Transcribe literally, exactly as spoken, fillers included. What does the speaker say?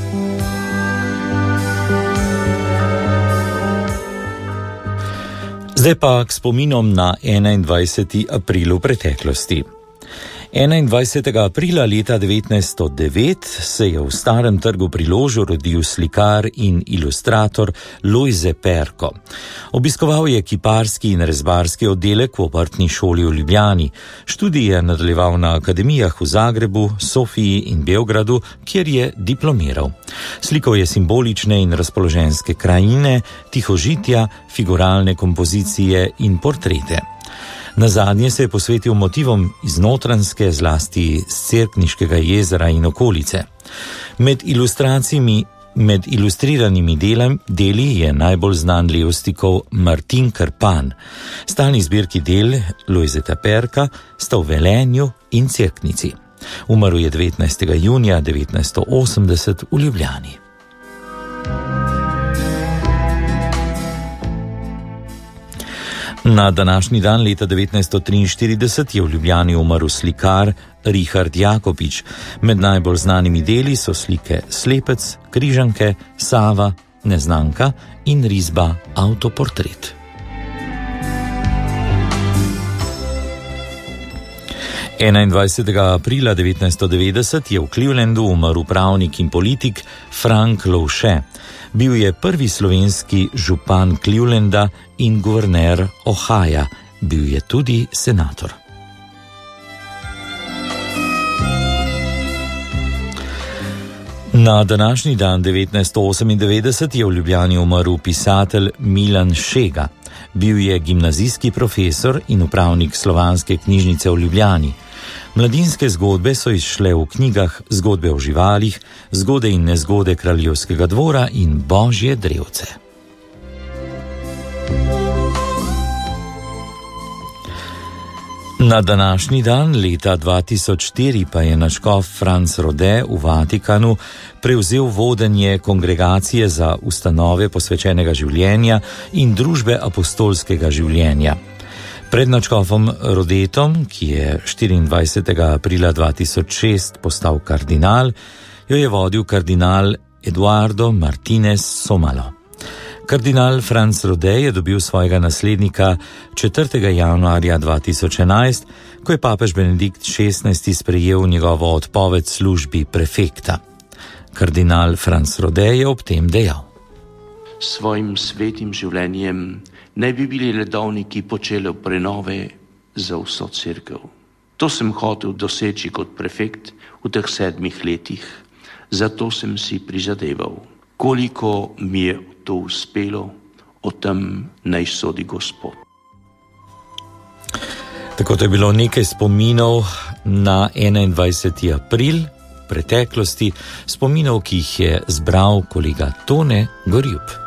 Zdaj pa k spominom na enaindvajseti april v preteklosti. enaindvajsetega aprila leta devetnajststo devet se je v Starem trgu pri Ložu rodil slikar in ilustrator Lojze Perko. Obiskoval je kiparski in rezbarski oddelek v obrtni šoli v Ljubljani. Študij je nadaljeval na akademijah v Zagrebu, Sofiji in Beogradu, kjer je diplomiral. Slikal je simbolične in razpoloženjske krajine, tihožitja, figuralne kompozicije in portrete. Nazadnje se je posvetil motivom iz Notranjske, zlasti z Cerkniškega jezera in okolice. Med ilustracijami, med ilustriranimi delem, deli je najbolj znan Levstikov Martin Krpan. Stalni zbirki del Lojzeta Perka sta v Velenju in Cerknici. Umrl je devetnajstega junija devetnajststo osemdeset v Ljubljani. Na današnji dan leta devetnajststo triinštirideset je v Ljubljani umrl slikar Richard Jakopič. Med najbolj znanimi deli so slike Slepec, Križanke, Sava, Neznanka in risba Avtoportret. enaindvajsetega aprila devetnajststo devetdeset je v Clevelandu umrl pravnik in politik Frank Lovše. Bil je prvi slovenski župan Clevelanda in guverner Ohaja. Bil je tudi senator. Na današnji dan devetnajststo osemindevetdeset je v Ljubljani umrl pisatelj Milan Šega. Bil je gimnazijski profesor in upravnik Slovanske knjižnice v Ljubljani. Mladinske zgodbe so izšle v knjigah Zgodbe o živalih, Zgode in nezgode kraljevskega dvora in Božje drevce. Na današnji dan leta dva tisoč štiri pa je nadškof Franz Rode v Vatikanu prevzel vodenje Kongregacije za ustanove posvečenega življenja in družbe apostolskega življenja. Pred nadškofom Rodetom, ki je štiriindvajsetega aprila dva tisoč šest postal kardinal, jo je vodil kardinal Eduardo Martinez Somalo. Kardinal Franz Rode je dobil svojega naslednika četrtega januarja dva tisoč enajst, ko je papež Benedikt šestnajsti sprejel njegovo odpoved službi prefekta. Kardinal Franz Rode je ob tem dejal: Svojim svetim življenjem ne bi bili redovniki počeli prenove za vso cerkev. To sem hotel doseči kot prefekt v teh sedmih letih, zato sem si prizadeval. Koliko mi je to uspelo, o tem naj sodi Gospod. Tako to je bilo nekaj spominov na enaindvajseti april preteklosti, spominov, ki jih je zbral kolega Tone Gorjup.